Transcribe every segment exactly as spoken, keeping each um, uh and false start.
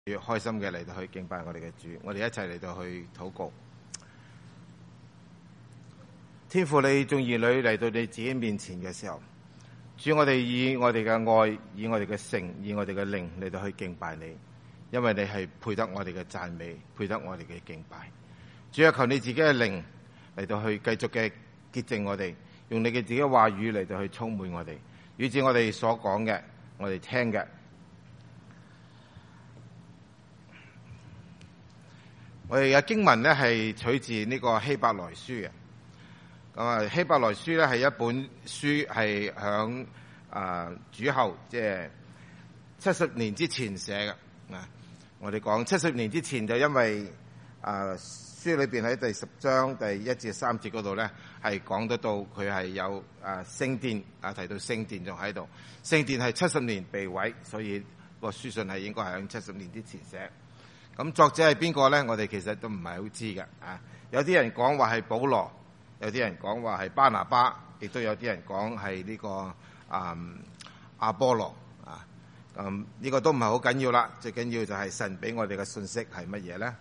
越開心嘅嚟到去敬拜我哋嘅主，我哋一齊嚟到去禱告。天父，你眾兒女嚟到你自己面前嘅時候，主，我哋以我哋嘅愛，以我哋嘅誠，以我哋嘅靈嚟到去敬拜你，因為你係配得我哋嘅讚美，配得我哋嘅敬拜。主啊，求你自己嘅靈嚟到去繼續嘅潔淨我哋，用你嘅自己嘅話語嚟到去充滿我哋，以致我哋所講嘅，我哋聽嘅。我哋嘅經文呢係取自呢個希伯來書嘅。咁啊，希伯來書咧係一本書，係響啊主後，即係七十年之前寫嘅。啊，我哋講七十年之前就因為啊書裏邊喺第十章第一至三節嗰度咧係講得到佢係有啊聖殿啊，提到聖殿仲喺度，聖殿係七十年被毀，所以個書信係應該係響七十年之前寫。咁作者係邊個咧？我哋其實都唔係好知嘅。啊，有啲人講話係保羅。有啲人講話係巴拿巴，亦都有啲人講係呢個啊、嗯、阿波羅啊。咁、嗯、呢、這個都唔係好緊要啦，最緊要就係神俾我哋嘅信息係乜嘢咧？呢、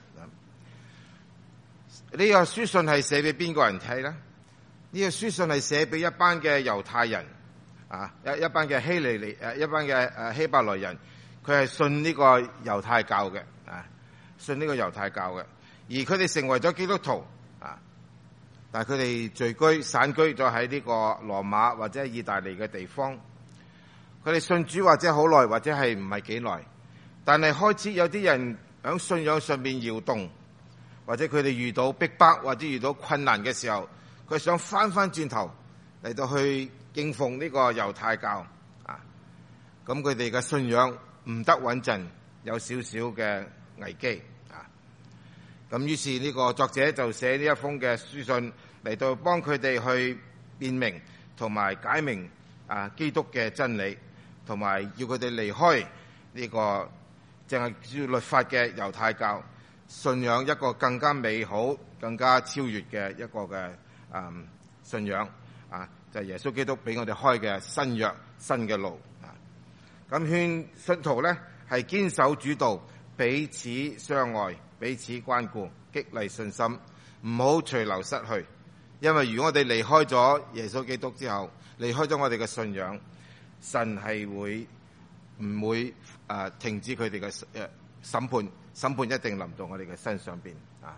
這個書信係寫俾邊個人睇咧？呢、這個書信係寫俾一班嘅猶太人啊，一一班嘅希利尼誒，一班嘅誒希伯來人，佢係信呢個猶太教嘅啊，信呢個猶太教嘅，而佢哋成為咗基督徒。但係佢哋聚居散居咗喺呢個羅馬或者意大利嘅地方，佢哋信主或者好耐，或者係唔係幾耐，但係開始有啲人喺信仰上面搖動，或者佢哋遇到逼迫或者遇到困難嘅時候，佢想翻翻轉頭嚟到去敬奉呢個猶太教啊，咁佢哋嘅信仰唔得穩陣，有少少嘅危機。咁於是呢個作者就寫呢一封嘅書信嚟到幫佢哋去辨明同埋解明啊基督嘅真理，同埋要佢哋離開呢個淨係照律法嘅猶太教，信仰一個更加美好、更加超越嘅一個嘅啊信仰啊，就係耶穌基督俾我哋開嘅新約新嘅路啊。咁勸信徒咧係堅守主道，彼此相愛，彼此關顧，激勵信心，唔好隨流失去。因為如果我哋離開咗耶穌基督之後，離開咗我哋嘅信仰，神係會唔會啊停止佢哋嘅誒審判？審判一定臨到我哋嘅身上邊啊！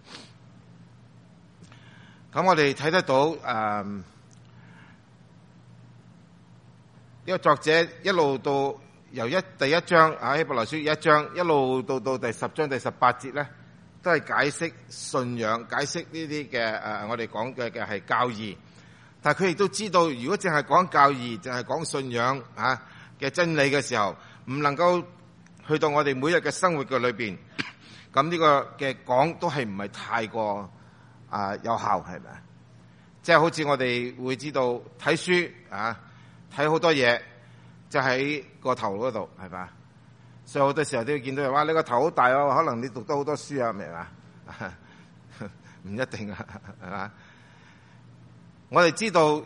咁我哋睇得到誒呢個作者一路到。由一第一章啊希伯來書一章一路到到第十章第十八節咧，都係解釋信仰，解釋呢啲嘅誒，我哋講嘅嘅係教義。但係佢亦都知道，如果淨係講教義，淨係講信仰啊嘅真理嘅時候，唔能夠去到我哋每日嘅生活嘅裏邊，咁呢個嘅講都係唔係太過啊有效，係咪啊？即係好似我哋會知道睇書啊，睇好多嘢。就喺個頭嗰度，係嘛？所以好多時候都要見到，哇！你個頭好大啊，可能你讀得好多書啊，明嘛？唔一定啊，係嘛？我哋知道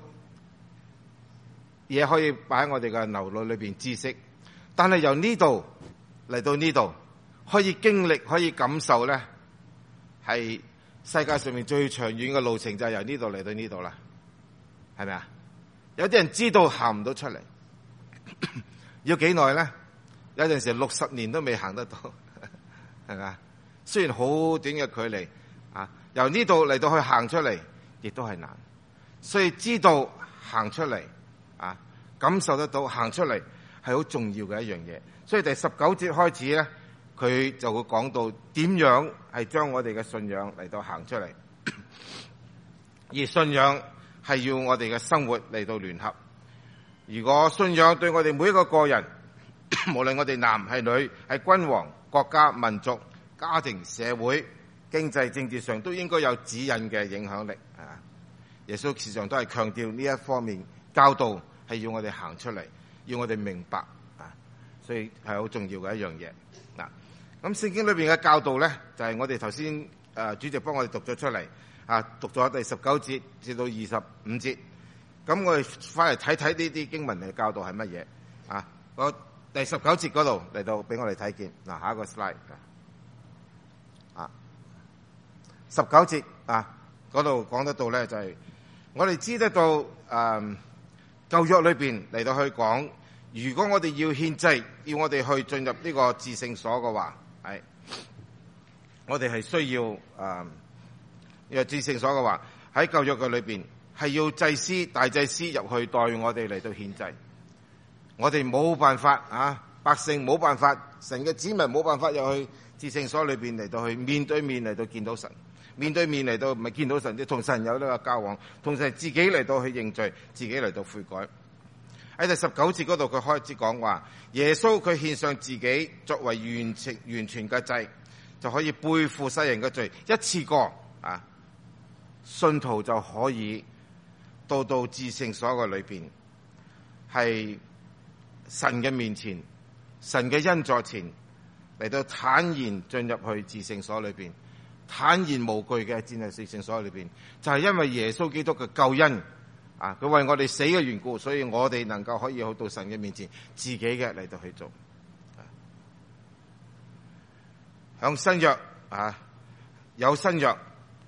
嘢可以擺喺我哋嘅腦腦裏邊知識，但係由呢度嚟到呢度，可以經歷，可以感受咧，係世界上面最長遠嘅路程，就係由呢度嚟到呢度啦，係咪啊？有啲人知道行唔到出嚟。要幾耐咧？有陣時六十年都未行得到，係咪？雖然好短嘅距離啊，由呢度嚟到去行出嚟，亦都係難。所以知道行出嚟啊，感受得到行出嚟係好重要嘅一樣嘢。所以第十九節開始咧，佢就會講到點樣係將我哋嘅信仰嚟到行出嚟，而信仰係要我哋嘅生活嚟到聯合。如果信仰對我哋每一個個人，無論我哋男係女，係君王、國家、民族、家庭、社會、經濟、政治上，都應該有指引嘅影響力啊！耶穌時常都係強調呢一方面教導，係要我哋行出嚟，要我哋明白啊！所以係好重要嘅一樣嘢嗱。咁聖經裏邊嘅教導咧，就係、是、我哋頭先誒主席幫我哋讀咗出嚟啊，讀咗第十九節至到二十五節。咁我哋翻嚟睇睇呢啲經文嘅教導係乜嘢啊？我第十九節嗰度嚟到俾我哋睇見。嗱，下一個 slide 啊，十九節啊嗰度講得到咧，就係、是、我哋知得到誒、嗯、舊約裏邊嚟到去講，如果我哋要獻祭，要我哋去進入呢個至聖所嘅話，係我哋係需要誒呢個至聖所嘅話，喺舊約嘅裏邊係要祭司大祭司入去代我哋嚟到獻祭。我哋冇辦法啊，百姓冇辦法，神嘅子民冇辦法入去至聖所裏邊嚟到去面對面嚟到見到神，面對面嚟到唔係見到神，即同神有呢個交往，同時自己嚟到去認罪，自己嚟到悔改。喺第十九節嗰度，佢開始講話，耶穌佢獻上自己作為完全完全嘅祭，就可以背負世人嘅罪，一次過啊，信徒就可以到到至聖所嘅裏邊，係神嘅面前，神嘅恩座前嚟到坦然進入去至聖所裏邊，坦然無懼嘅進入至聖所裏邊，就係因為耶穌基督嘅救恩啊！佢為我哋死嘅緣故，所以我哋能夠可以去到神嘅面前，自己嘅嚟到去做。響新約啊，有新約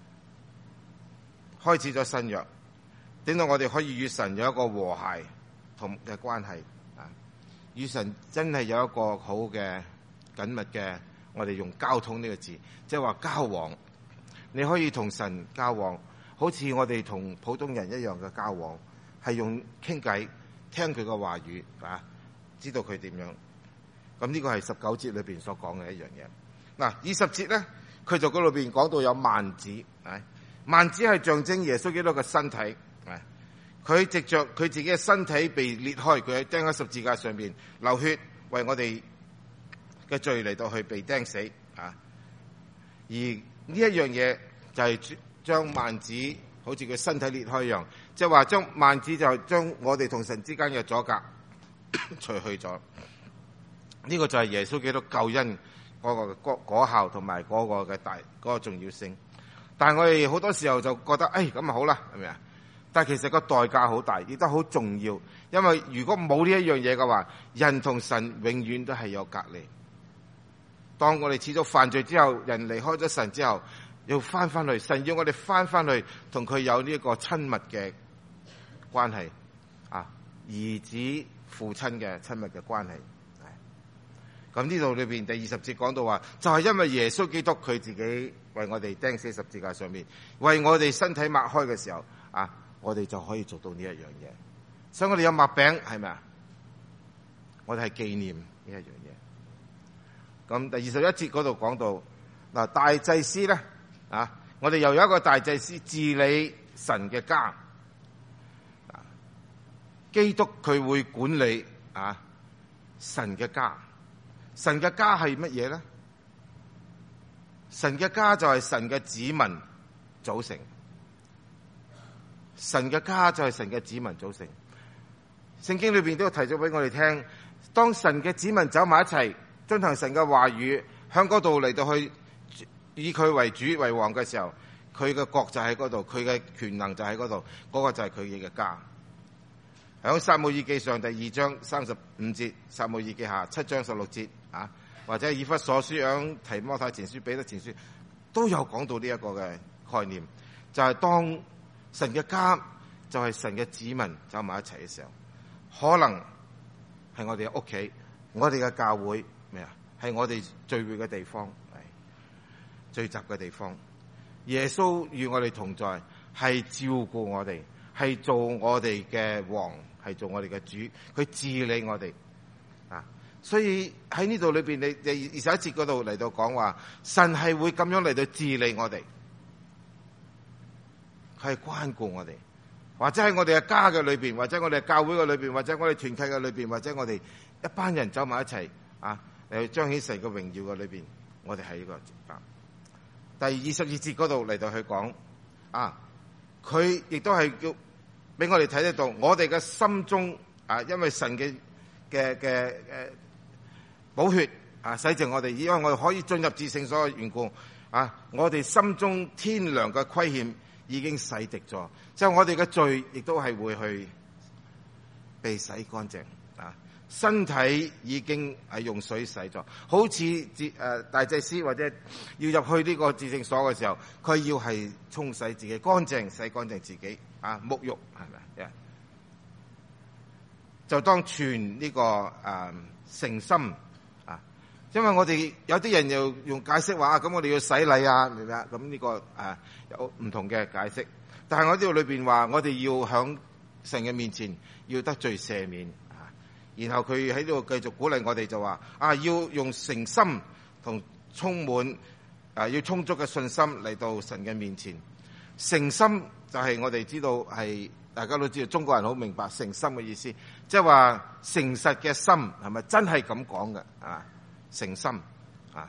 開始咗新約，點到我哋可以與神有一個和諧同嘅關係。與神真係有一個好嘅緊密嘅，我哋用交通呢個字，即係話交往。你可以同神交往，好似我哋同普通人一樣嘅交往，係用傾偈，聽佢嘅話語啊，知道佢點樣。咁呢個係十九節裏邊所講嘅一樣嘢。嗱，二十節咧，佢就嗰裏邊講到有幔子，啊，幔子係象徵耶穌基督嘅身體。佢藉着佢自己嘅身體被裂開，佢喺釘喺十字架上面流血，為我哋嘅罪嚟到去被釘死啊！而呢一樣嘢就係將幔子好似佢身體裂開一樣，即係話將幔子就將我哋同神之間嘅阻隔除去咗。呢個就係耶穌基督救恩嗰個嘅果效同埋嗰個嘅大嗰個重要性。但係我哋好多時候就覺得，誒咁啊好啦，係咪啊？但係其實個代價好大，亦都好重要。因為如果冇呢一樣嘢嘅話，人同神永遠都係有隔離。當我哋始終犯罪之後，人離開咗神之後，要翻翻去，神要我哋翻翻去同佢有呢一個親密嘅關係啊，兒子父親嘅親密嘅關係。咁呢度裏邊第二十節講到話，就係因為耶穌基督佢自己為我哋釘死十字架上面，為我哋身體擘開嘅時候啊，我哋就可以做到呢一樣嘢。所以我哋有擘餅，係咪啊？我哋係紀念呢一樣嘢。咁第二十一節嗰度講到嗱，大祭司咧啊，我哋又有一個大祭司治理神嘅家。基督佢會管理啊神嘅家。神嘅家係乜嘢咧？神嘅家就係神嘅子民組成。神嘅家就係神嘅子民組成。聖經裏邊都有提咗俾我哋聽，當神嘅子民走埋一齊，遵行神嘅話語，向嗰度嚟到去以佢為主為王嘅時候，佢嘅國就喺嗰度，佢嘅權能就喺嗰度，嗰個就係佢嘅家。喺撒母耳記上第二章三十五節，撒母耳記下七章十六節啊，或者以弗所書、響提摩太前書、彼得前書都有講到呢一個嘅概念，就係、是、當神嘅家就係神嘅子民走埋一齊嘅時候，可能係我哋嘅屋企，我哋嘅教會咩啊？係我哋聚會嘅地方，係聚集嘅地方。耶穌與我哋同在，係照顧我哋，係做我哋嘅王，係做我哋嘅主，佢治理我哋啊！所以喺呢度裏邊，你你二十一節嗰度嚟到講話，神係會咁樣嚟到治理我哋，佢係關顧我哋，或者喺我哋嘅家嘅裏邊，或者我哋嘅教會嘅裏邊，或者我哋團契嘅裏邊，或者我哋一班人走埋一齊啊，嚟彰顯神嘅榮耀嘅裏邊，我哋係呢個啊。第二十二節嗰度嚟到去講啊，佢亦都係叫俾我哋睇得到，我哋嘅心中啊，因為神嘅嘅嘅誒寶血啊洗淨我哋，因為我哋可以進入至聖所嘅緣故啊，我哋心中天良嘅虧欠已經洗滌咗，即係我哋嘅罪亦都係會去被洗乾淨啊。 身體已經係用水洗咗，好似誒大祭司或者要入去呢個至聖所嘅時候，佢要係沖洗自己乾淨，洗乾淨自己啊，沐浴係咪？就當存呢個誒誠心啊，因為我哋有啲人又用解釋話啊，咁我哋要洗禮啊，明唔明啊？咁呢個誒有唔同嘅解釋，但係我呢度裏邊話，我哋要響神嘅面前要得罪赦免。然後佢喺度繼續鼓勵我哋就話啊，要用誠心同充滿啊，要充足嘅信心嚟到神嘅面前。誠心就係我哋知道係大家都知道，中國人好明白誠心嘅意思，即係話誠實嘅心係咪真係咁講嘅啊？誠心啊，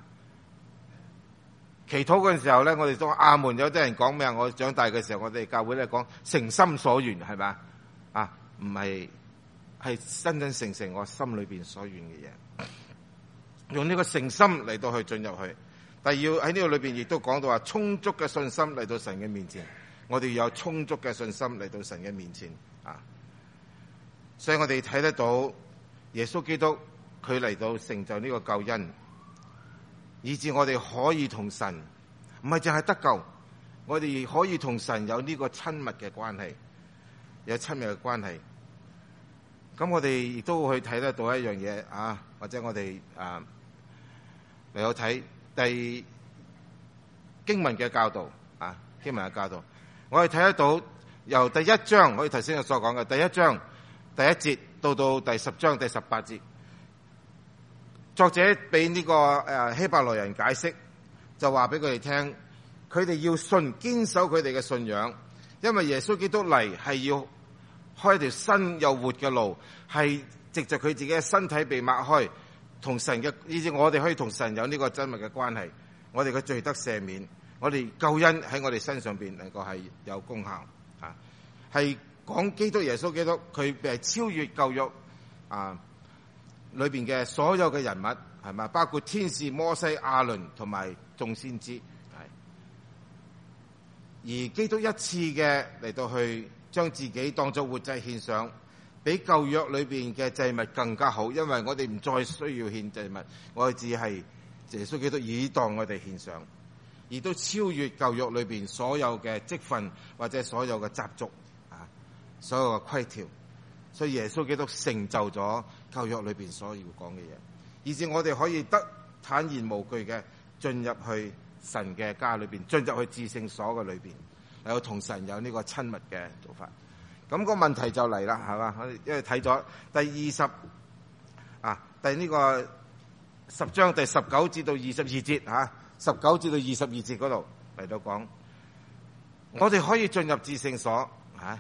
祈禱嗰陣時候咧，我哋都阿門。有啲人講咩啊？我長大嘅時候，我哋教會咧講誠心所願係咪啊？唔係。係真真誠誠我心裏邊所願嘅嘢，用呢個誠心嚟到去進入去。但係要喺呢個裏邊亦都講到話充足嘅信心嚟到神嘅面前，我哋要有充足嘅信心嚟到神嘅面前啊！所以我哋睇得到耶穌基督佢嚟到成就呢個救恩，以致我哋可以同神唔係淨係得救，我哋可以同神有呢個親密嘅關係，有親密嘅關係。咁我哋亦都會睇得到一樣嘢啊，或者我哋啊嚟有睇第經文嘅教導啊，經文嘅教導，我哋睇得到由第一章，我哋頭先所講嘅第一章第一節到到第十章第十八節，作者俾呢個誒希伯來人解釋，就話俾佢哋聽，佢哋要信堅守佢哋嘅信仰，因為耶穌基督嚟係要開一條新又活嘅路，係藉着佢自己嘅身體被擘開，同神嘅，以至我哋可以同神有呢個親密嘅關係。我哋嘅罪得赦免，我哋救恩喺我哋身上邊能夠係有功效啊！係講基督耶穌基督，佢係超越舊約啊裏邊嘅所有嘅人物，係咪？包括天使摩西、亞倫同埋眾先知，係而基督一次嘅嚟到去。將自己當作活祭獻上，比舊約裏邊嘅祭物更加好，因為我哋唔再需要獻祭物，我哋只係耶穌基督已當我哋獻上，而都超越舊約裏邊所有嘅職分或者所有嘅習俗啊，所有嘅規條，所以耶穌基督成就咗舊約裏邊所要講嘅嘢，以至我哋可以得坦然無懼嘅進入去神嘅家裏邊，進入去至聖所嘅裏邊。有同神有呢個親密嘅做法，咁、那個問題就嚟啦，係嘛？我哋因為睇咗第二十啊，第呢個十章第十九至到二十二節吓，十九至到二十二節嗰度嚟到講，我哋可以進入至聖所吓。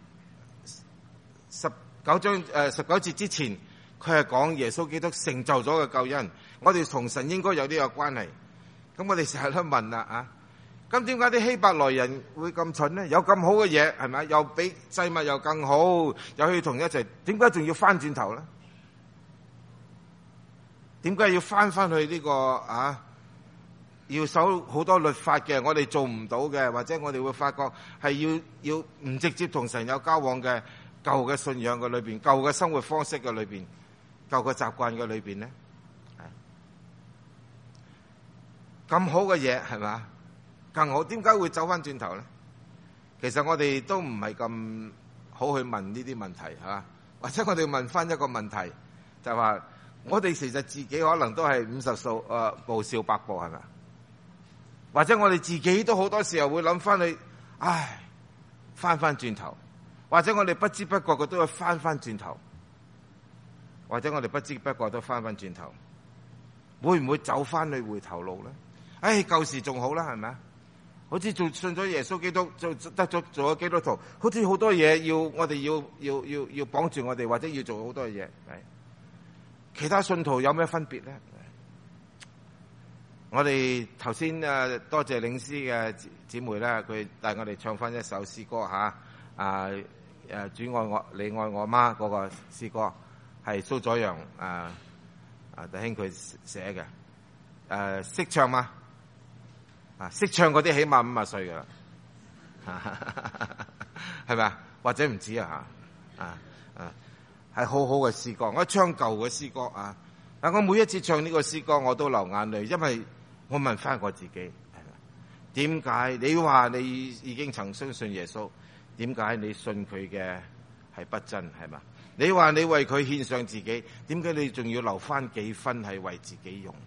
十九章誒十九節之前，佢係講耶穌基督成就咗嘅救恩，我哋同神應該有呢個關係。咁我哋成日都問啦啊。咁點解啲希伯來人會咁蠢咧？有咁好嘅嘢，係咪？又比祭物又更好，又可以同一齊，點解仲要翻轉頭咧？點解要翻翻去呢、這個啊？要守好多律法嘅，我哋做唔到嘅，或者我哋會發覺係要要唔直接同神有交往嘅舊嘅信仰嘅裏邊，舊嘅生活方式嘅裏邊，舊嘅習慣嘅裏邊咧，咁好嘅嘢係咪？更好，點解會走翻轉頭咧？其實我哋都唔係咁好去問呢啲問題，係嘛？或者我哋問翻一個問題，就係話我哋其實自己可能都係五十數誒步笑百步，係咪？或者我哋自己都好多時候會諗翻去，唉，翻翻轉頭，或者我哋不知不覺嘅都會翻翻轉頭，或者我哋不知不覺都翻翻轉頭，會唔會走翻去回頭路咧？唉，舊時仲好啦，係咪啊？好似做信咗耶穌基督，就得咗做咗基督徒，好似好多嘢要我哋要要要要綁住我哋，或者要做好多嘢。係其他信徒有咩分別咧？我哋頭先誒多謝領詩嘅姊妹咧，佢帶我哋唱翻一首詩歌吓，啊誒主愛我你愛我嗎嗰個詩歌，係蘇佐陽啊啊弟兄佢寫嘅，誒識唱嗎？啊，識唱嗰啲起碼五十歲噶啦，係咪啊？或者唔止啊？啊啊係好好嘅詩歌，我唱舊嘅詩歌啊！但我每一次唱呢個詩歌，我都流眼淚，因為我問翻我自己，點解你話你已經曾相信耶穌，點解你信佢嘅係不真係嘛？你話你為佢獻上自己，點解你仲要留翻幾分係為自己用？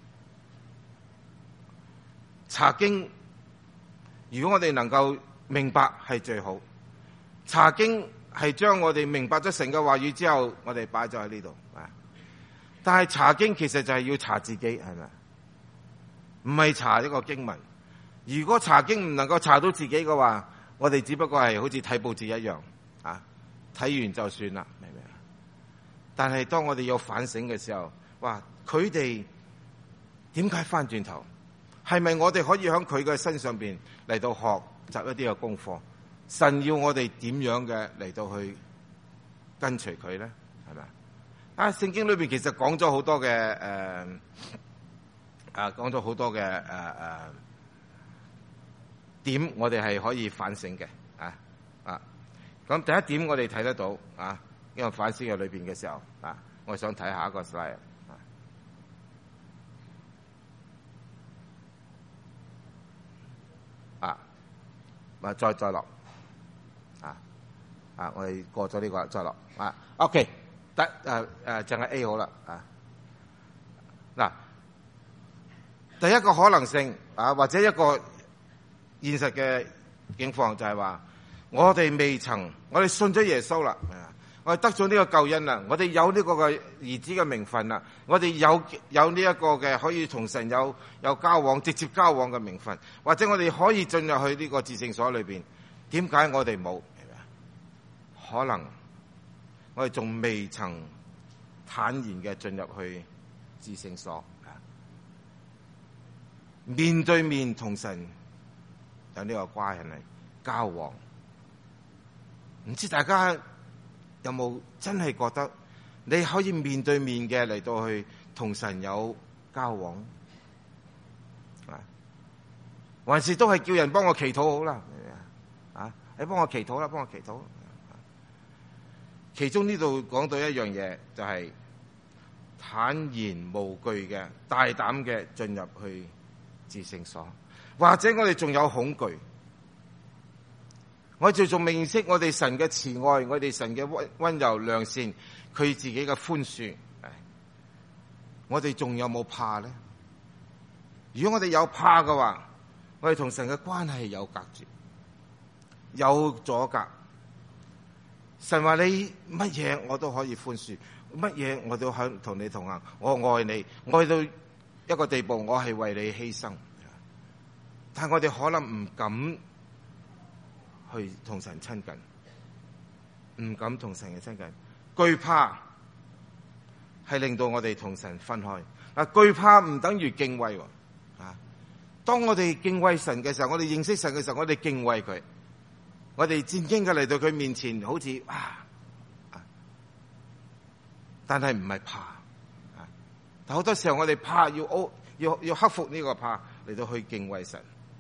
查經，如果我哋能夠明白係最好。查經係將我哋明白咗神嘅話語之後，我哋擺咗喺呢度啊。但係查經其實就係要查自己，係咪？唔係查一個經文。如果查經唔能夠查到自己嘅話，我哋只不過係好似睇報紙一樣啊，睇完就算啦，明唔明啊？但係當我哋有反省嘅時候，哇！佢哋點解翻轉頭？係咪我哋可以喺佢嘅身上邊嚟到學習一啲嘅功課？神要我哋點樣嘅嚟到去跟隨佢咧？係咪啊？聖經裏邊其實講咗好多嘅誒，啊講咗好多嘅誒誒點，我哋係可以反省嘅啊啊！咁第一點我哋睇得到啊，因為反思嘅裏邊嘅時候啊，我想睇下一個 slide 啊，啊，啊再再落。啊！我哋過咗呢個再落啊。OK， 得誒誒，淨係 A 好啦啊。嗱，第一個可能性啊，或者一個現實嘅境況就係話，我哋未曾，我哋信咗耶穌啦，我哋得咗呢個救恩啦，我哋有呢個嘅兒子嘅名分啦，我哋有有呢一個嘅可以同神有有交往、直接交往嘅名分，或者我哋可以進入去呢個至聖所裏邊。點解我哋冇？可能我哋仲未曾坦然嘅進入去至聖所，面對面同神有呢個關係嚟交往。唔知大家有冇真係覺得你可以面對面嘅嚟到去同神有交往？啊，還是都係叫人幫我祈禱好啦？啊，你幫我祈禱啦，幫我祈禱。其中呢度講到一樣嘢，就係、是、坦然無懼嘅、大膽嘅進入去至聖所，或者我哋仲有恐懼，我哋仲未認識我哋神嘅慈愛，我哋神嘅溫溫柔良善，佢自己嘅寬恕，我哋仲有冇怕咧？如果我哋有怕嘅話，我哋同神嘅關係有隔絕，有阻隔。神話你乜嘢我都可以寬恕，乜嘢我都肯同你同行，我愛你，愛到一個地步，我係為你犧牲。但係我哋可能唔敢去同神親近，唔敢同神嘅親近，懼怕係令到我哋同神分開。嗱，懼怕唔等於敬畏喎。啊，當我哋敬畏神嘅時候，我哋認識神嘅時候，我哋敬畏佢。我哋戰兢嘅嚟到佢面前，好似啊，但係唔係怕啊！但好多時候我哋怕，要要要克服呢個怕嚟到去敬畏神。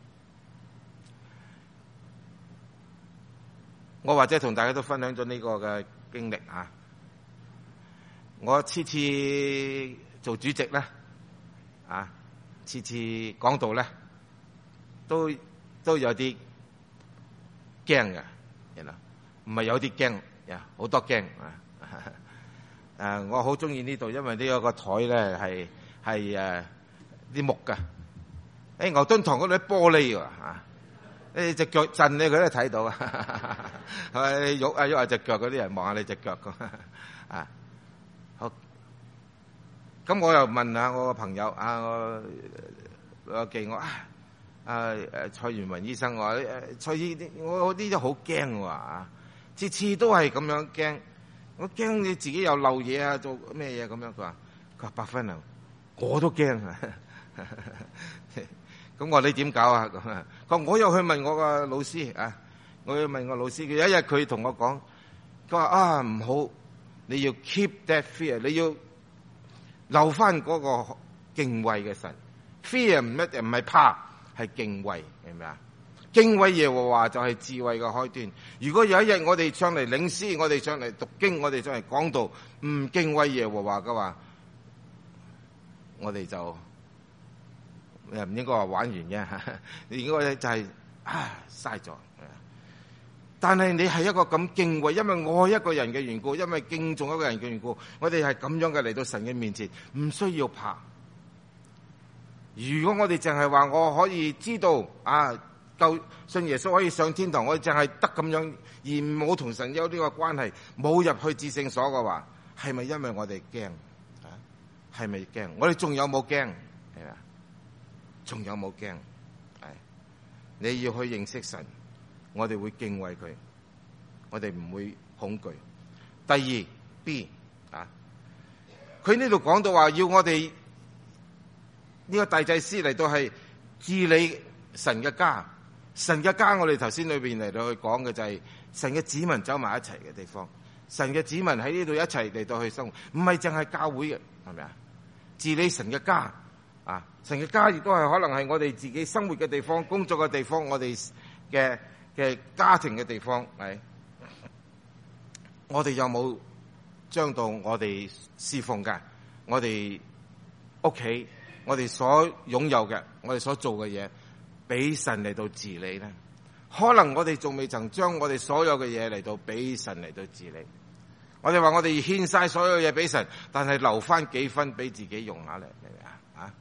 我或者同大家都分享咗呢個嘅經歷啊！我次次做主席咧，啊，次次講道咧，都都有啲驚嘅，原來唔係有啲驚，呀好多驚啊！誒，我好中意呢度，因為呢個個台咧係係誒啲木噶，誒牛頓堂嗰度啲玻璃喎啊！你隻腳震咧，佢都睇到啊！係咪喐啊喐下隻腳嗰啲人望下你隻腳咁啊？好，咁我又問下我個朋友啊，我我記我啊。啊誒蔡元雲醫生話誒蔡醫我啲都好驚喎啊！次次都係咁樣驚，我驚你自己又漏嘢啊，做咩嘢咁樣？佢話佢話百分啊，我都驚啊！咁我話你點搞啊？咁啊，佢話我又去問我個老師啊，我要問我老師，佢有一日佢同我講，佢話啊唔好，你要 keep that fear， 你要留翻嗰個敬畏嘅神 ，fear 唔一定唔係怕。係敬畏，明唔明啊？ 敬畏耶和華就係智慧嘅開端。如果有一日我哋上嚟領詩，我哋上嚟讀經，我哋上嚟講道，唔敬畏耶和華嘅話，我哋就又唔應該話玩完嘅，應該就係啊嘥咗。但係你係一個咁敬畏，因為愛一個人嘅緣故，因為敬重一個人嘅緣故，我哋係咁樣嘅嚟到神嘅面前，唔需要怕。如果我哋淨係話我可以知道啊，救信耶穌可以上天堂，我哋淨係得咁樣，而冇同神有呢個關係，冇入去至聖所嘅話，係咪因為我哋驚？啊，係咪驚？我哋仲有冇驚？係啊，仲有冇驚？係，你要去認識神。我哋會敬畏佢，我哋唔會恐懼。第二 B 啊，佢呢度講到話要我哋呢個大祭司嚟到係治理神嘅家，神嘅家我哋頭先裏邊嚟到去講嘅就係神嘅子民走埋一齊嘅地方，神嘅子民喺呢度一齊嚟到去生活，唔係淨係教會嘅，係咪啊？治理神嘅家啊，神嘅家亦都係可能係我哋自己生活嘅地方、工作嘅地方，我哋嘅嘅家庭嘅地方，係我哋有冇將到我哋侍奉嘅，我哋屋企，我哋所擁有嘅，我哋所做嘅嘢，俾神嚟到治理咧？可能我哋仲未曾將我哋所有嘅嘢嚟到俾神嚟到治理。我哋話我哋獻晒所有嘢俾神，但係留翻幾分俾自己用下嚟，明唔明啊？啊！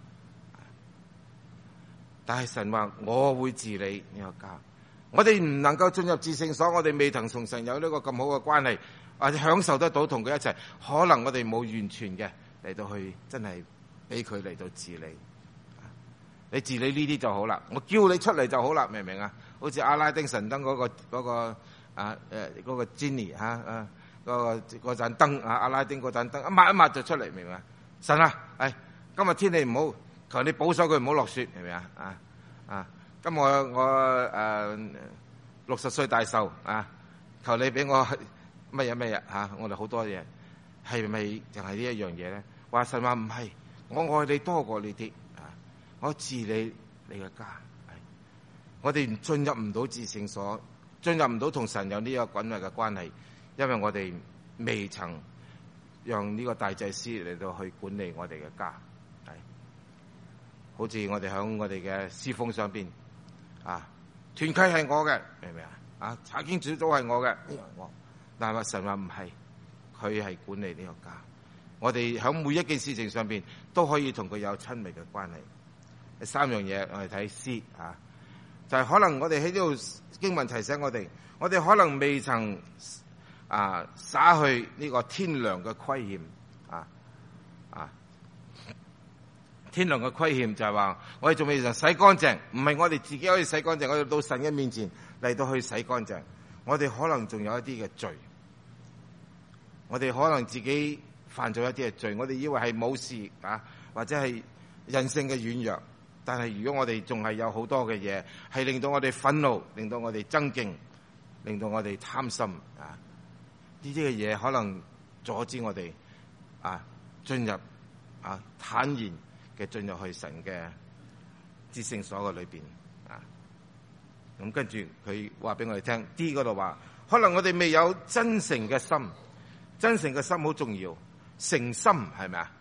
但係神話我會治理呢個家。我哋唔能夠進入至聖所，我哋未曾同神有呢個咁好嘅關係，或者享受得到同佢一齊，可能我哋冇完全嘅嚟到去真係俾佢嚟到治理。你治理呢啲就好啦，我叫你出嚟就好啦，明唔明啊？好似阿拉丁神燈嗰、嗰個嗰、嗰個啊誒嗰個 Genie 吓啊嗰個嗰盞燈啊，阿拉丁嗰盞燈一抹一抹就出嚟，明唔明啊？神啊，誒今日天氣唔好，求你保守佢唔好落雪，明唔明啊？啊啊！咁我我誒六十歲大壽啊！求你俾我乜嘢乜嘢嚇！我哋好多嘢係咪就係呢一樣嘢咧？話神話唔係，我愛你多過呢啲啊！我治理你嘅家，我哋進入唔到至聖所，進入唔到同神有呢個緊密嘅關係，因為我哋未曾讓呢個大祭司嚟到去管理我哋嘅家，係好似我哋響我哋嘅侍奉上邊。啊！團契係我嘅，明唔明啊？啊！查經組都係我嘅，我但係神話唔係，佢係管理呢個家。我哋喺每一件事情上邊都可以同佢有親密嘅關係。三樣嘢我哋睇 C 啊，就係、是、可能我哋喺呢度經文提醒我哋，我哋可能未曾啊灑去呢個天良嘅虧欠啊啊！天良嘅虧欠就係話，我哋仲未曾洗乾淨，唔係我哋自己可以洗乾淨，我哋到神嘅面前嚟到去洗乾淨。我哋可能仲有一啲嘅罪，我哋可能自己犯咗一啲嘅罪，我哋以為係冇事啊，或者係人性嘅軟弱。但係如果我哋仲係有好多嘅嘢，係令到我哋憤怒，令到我哋爭競，令到我哋貪心啊，呢啲嘅嘢可能阻止我哋啊進入啊坦然嘅進入去神嘅至聖所嘅裏邊啊，咁跟住佢話俾我哋聽 D 嗰度話，可能我哋未有真誠嘅心，真誠嘅心好重要，誠心係咪啊？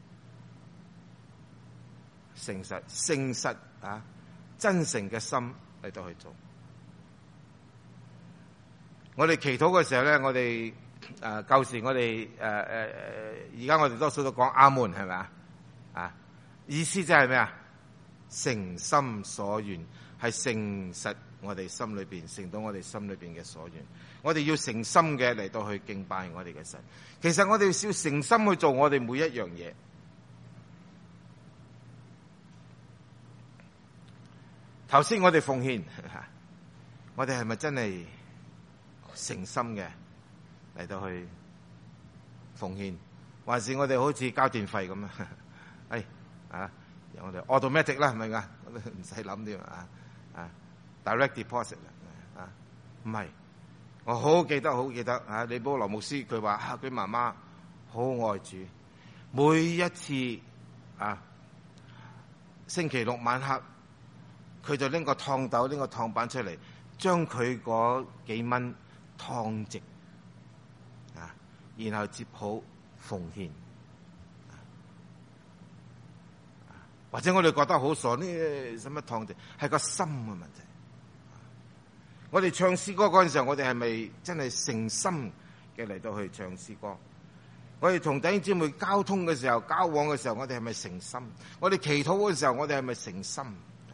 誠實、誠實啊，真誠嘅心嚟到去做。我哋祈禱嘅時候咧，我哋誒舊時我哋誒誒誒，而家我哋多數都講阿門係咪啊？啊！意思就係咩啊？誠心所願，係誠實我哋心裏邊，誠到我哋心裏邊嘅所願。我哋要誠心嘅嚟到去敬拜我哋嘅神。其實我哋要誠心去做我哋每一樣嘢。頭先我哋奉獻，我哋係咪真係誠心嘅嚟到去奉獻，還是我哋好似交電費咁啊？誒啊，我哋 automatic 啦，係咪噶？我哋唔使諗添啊啊 ，direct deposit 啊，唔係，我好記得，好記得啊！李波羅牧師佢話啊，佢媽媽好愛主，每一次啊星期六晚黑佢就拎個燙斗拎個燙板出嚟，將佢嗰幾蚊燙直啊，然後接好奉獻。或者我哋覺得好傻呢？使乜燙直？係個心嘅問題。我哋唱詩歌嗰陣時候，我哋係咪真係誠心嘅嚟到去唱詩歌？我哋同弟兄姊妹交通嘅時候、交往嘅時候，我哋係咪誠心？我哋祈禱嘅時候，我哋係咪誠心？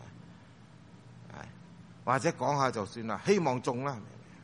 或者講下就算啦，希望中啦。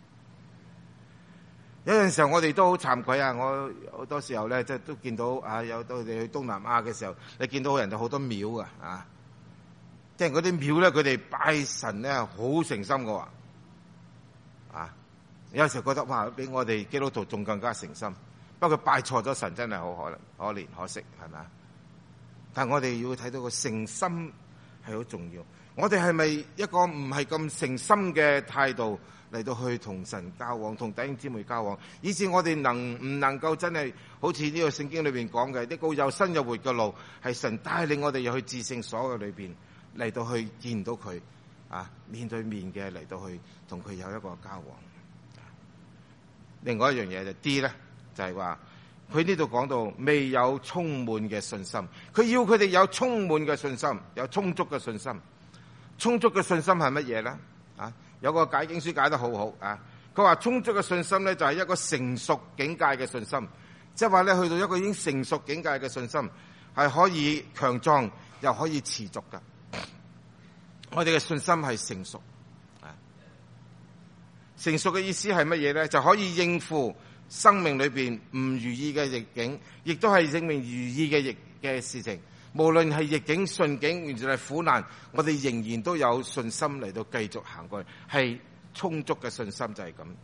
有陣時候我哋都好慚愧啊！我好多時候咧，即係都見到啊，有到你去東南亞嘅時候，你見到人哋好多廟啊，啊，即係嗰啲廟咧，佢哋拜神咧好誠心嘅話，啊，有時候覺得哇，比我哋基督徒仲更加誠心。不過拜錯咗神，真係好可能可憐可惜，係咪啊？但係我哋要睇到個誠心係好重要。我哋係咪一個唔係咁誠心嘅態度嚟到去同神交往，同弟兄姊妹交往，以致我哋能唔能夠真係好似呢個聖經裏邊講嘅呢個有生有活嘅路，係神帶領我哋入去至聖所嘅裏邊嚟到去見到佢啊，面對面嘅嚟到去同佢有一個交往。另外一樣嘢就 D 咧，就係話佢呢度講到未有充滿嘅信心，佢要佢哋有充滿嘅信心，有充足嘅信心。充足嘅信心係乜嘢咧？啊，有個解經書解得好好啊！佢話充足嘅信心咧，就係一個成熟境界嘅信心，即係話咧，去到一個已經成熟境界嘅信心，係可以強壯又可以持續噶。我哋嘅信心係成熟啊！成熟嘅意思係乜嘢咧？就可以應付生命裏邊唔如意嘅逆境，亦都係證明如意嘅逆嘅事情。無論係逆境順境，完全係苦難，我哋仍然都有信心嚟到繼續行過去，係充足嘅信心就係咁。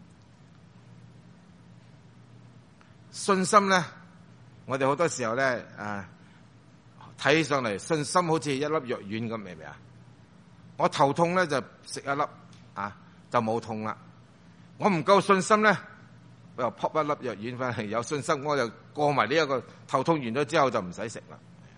信心咧，我哋好多時候咧，啊，睇起上嚟信心好似一粒藥丸咁，明唔明啊？我頭痛咧就食一粒，啊就冇痛啦。我唔夠信心咧，我又撲一粒藥丸翻嚟，有信心我就過埋呢一個頭痛完咗之後就唔使食啦。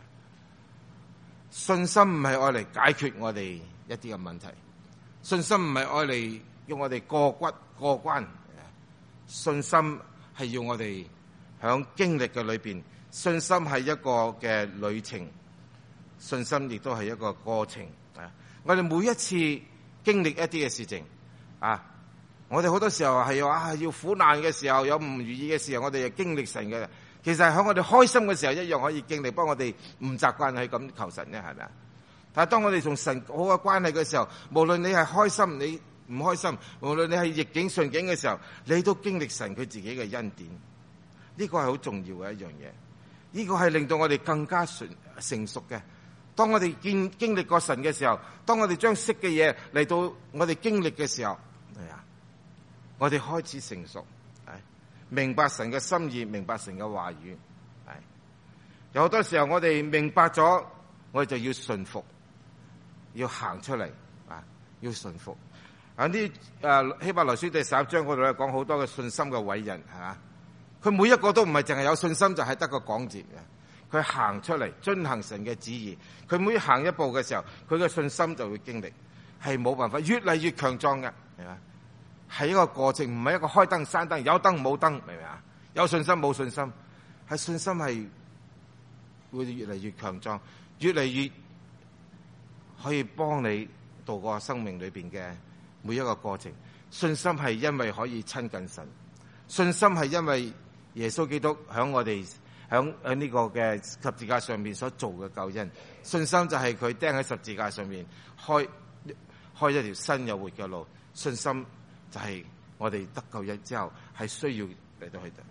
信心唔係愛嚟解決我哋一啲嘅問題，信心唔係愛嚟要我哋過骨過關，信心係要我哋響經歷嘅裏邊，信心係一個嘅旅程，信心亦都係一個過程啊！我哋每一次經歷一啲嘅事情啊，我哋好多時候係要啊要苦難嘅時候，有唔如意嘅時候，我哋就經歷神嘅。其實喺我哋開心嘅時候一樣可以經歷，不過我哋唔習慣去咁求神啫，係咪啊？但係當我哋同神好嘅關係嘅時候，無論你係開心你唔開心，無論你係逆境順境嘅時候，你都經歷神佢自己嘅恩典。呢個係好重要嘅一樣嘢，呢個係令到我哋更加成成熟嘅。當我哋見經歷過神嘅時候，當我哋將識嘅嘢嚟到我哋經歷嘅時候，係啊，我哋開始成熟。明白神嘅心意，明白神嘅話語，係有好多時候我哋明白咗，我哋就要順服，要行出嚟啊！要順服。啊啲誒希伯來書第十一章嗰度咧講好多嘅信心嘅偉人係嘛，佢每一個都唔係淨係有信心就係得個講字嘅，佢行出嚟遵行神嘅旨意，佢每行一步嘅時候，佢嘅信心就會經歷，係冇辦法越嚟越強壯嘅，係嘛？係一個過程，唔係一個開燈閂燈，有燈冇燈，明唔明啊？有信心冇信心，係信心係會越嚟越強壯，越嚟越可以幫你度過生命裏邊嘅每一個過程。信心係因為可以親近神，信心係因為耶穌基督響我哋響喺呢個嘅十字架上面所做嘅救恩。信心就係佢釘喺十字架上面開開一條新有活嘅路。信心就係我哋得救恩之後係需要嚟到去的，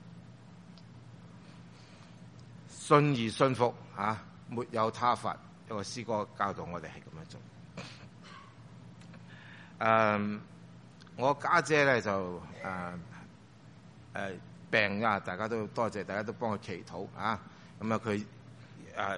信而信服啊，沒有他法。一個詩歌教導我哋係咁樣做。誒，我家姐咧就誒誒病啊，大家都多謝，大家都幫佢祈禱啊。咁啊，佢誒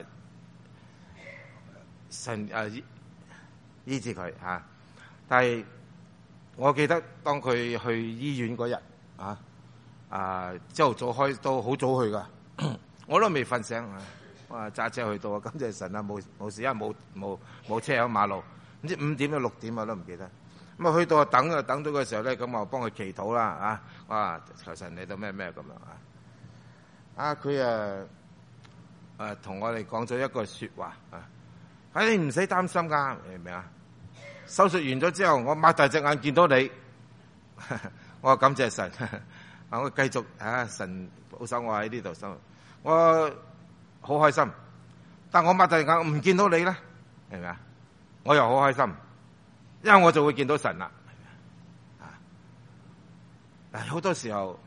神誒醫治佢吓，但係。我記得當佢去醫院嗰日啊，啊朝頭早開到好早去噶，我都未瞓醒啊！我揸車去到啊，感謝神啊，冇冇事，因為冇冇冇車喺馬路。 唔知五點定六點我都唔記得。咁啊去到等啊等到嘅時候咧，咁我幫佢祈禱啦啊！哇，求神嚟到咩咩咁樣啊！啊佢啊誒同我哋講咗一句說話啊！哎，你唔使擔心噶，明唔明啊？手術完咗之後，我擘大隻眼見到你，我話感謝神，啊我繼續啊神保守我喺呢度生活，我好開心。但我擘大隻眼唔見到你咧，明唔明啊？我又好開心。因為我就會見到神啦，啊！好多時候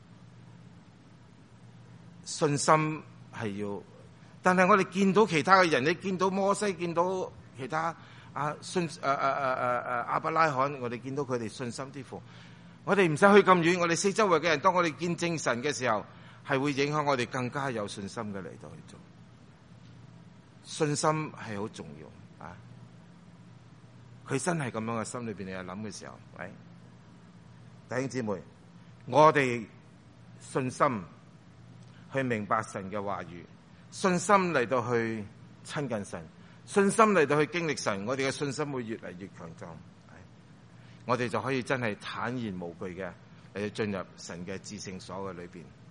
信心係要，但係我哋見到其他嘅人，你見到摩西，見到其他啊信誒誒誒誒誒亞伯拉罕，我哋見到佢哋信心之父，我哋唔使去咁遠，我哋四周圍嘅人，當我哋見證神嘅時候，係會影響我哋更加有信心嘅嚟到去做。信心係好重要啊！佢真係咁樣嘅心裏邊，你諗嘅時候，喂，弟兄姊妹，我哋信心去明白神嘅話語，信心嚟到去親近神，信心嚟到去經歷神，我哋嘅信心會越嚟越強壯，我哋就可以真係坦然無懼嘅嚟到進入神嘅至聖所嘅裏邊。